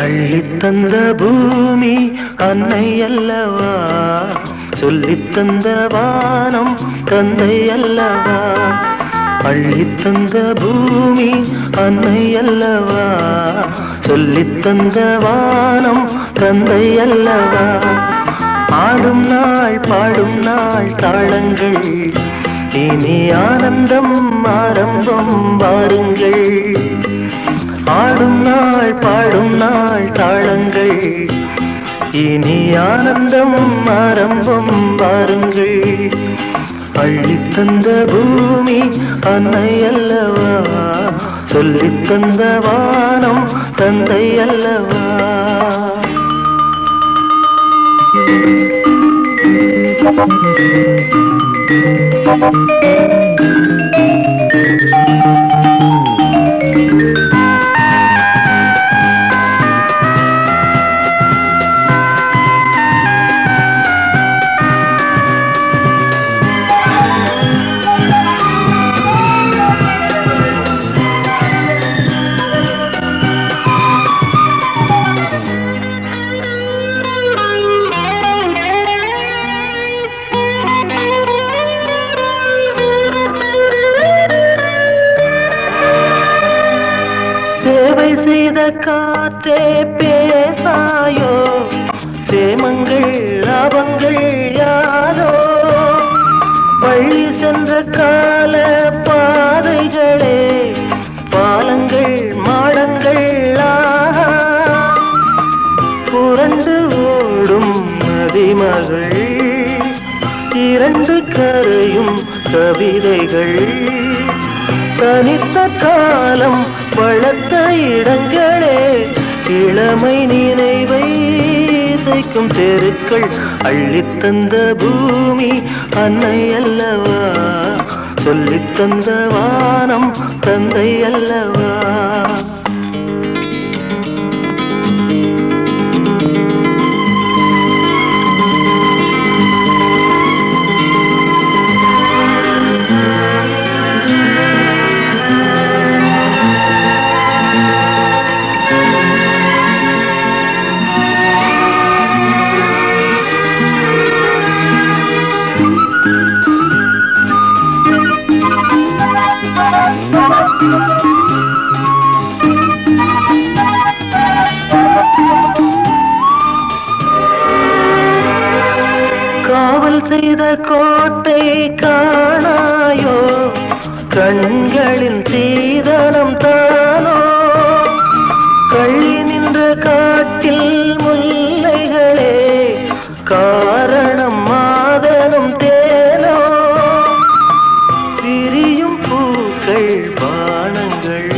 அள்ளித்தந்த பூமி அன்னை அல்லவா, சொல்லித்தந்த வானம் தந்தை அல்லவா. அள்ளித்தந்த பூமி அன்னை அல்லவா, சொல்லித்தந்த வானம் தந்தை அல்லவா. ஆடும் நாள் பாடும் நாள் தாளங்கள், இனி ஆனந்தம் ஆரம்பம் வாருங்கள். ஆடும் நாள் பாடும் நாள் தாளங்கள், இனி ஆனந்தம் ஆரம்பம் வாருங்கள். அள்ளித்தந்த பூமி அன்னை அல்லவா, சொல்லித்தந்த வானம் தந்தை அல்லவா. சேவை செய்த காற்றே பேசாயோ, சேமங்கள் லாபங்கள் யாரோ. வழி சென்ற கால பாதைகளே பாலங்கள் மாடங்கள் புரண்டு ஓடும் நதிமகள், இரண்டு கரையும் கவிதைகள். தனித்த காலம் வளர்த்த இடங்களே, இளமை நினைவை சேர்க்கும் தெருக்கள். அள்ளித்தந்த பூமி அன்னை அல்லவா, சொல்லித்தந்த வானம் தந்தை அல்லவா. காவல் செய்த கோட்டை காணாயோ, கண்களின் சீதனம் தானோ. கள்ளி நின்ற காட்டில் முல்லைகளே, காரணம் மாதனும் தேனோ. பிரியும் பூக்கள் பானங்கள்,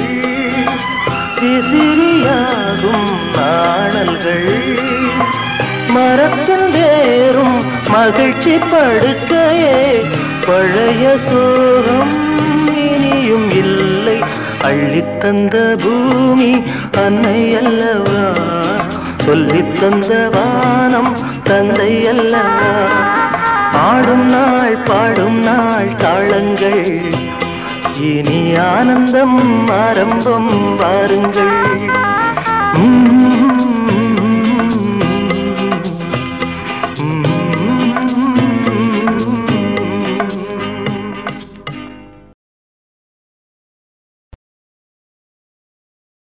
விசிறியாகும் நாணல்கள். மரத்தில் வேறும் மகிழ்ச்சி படுக்கையே, பழைய சோகம் இனியும் இல்லை. அள்ளித்தந்த பூமி அன்னை அல்லவா, சொல்லித்தந்த வானம் தந்தை அல்லவா. ஆடும் நாள் பாடும் நாள் தாளங்கள், இனி ஆனந்தம் ஆரம்பம் வாருங்கள்.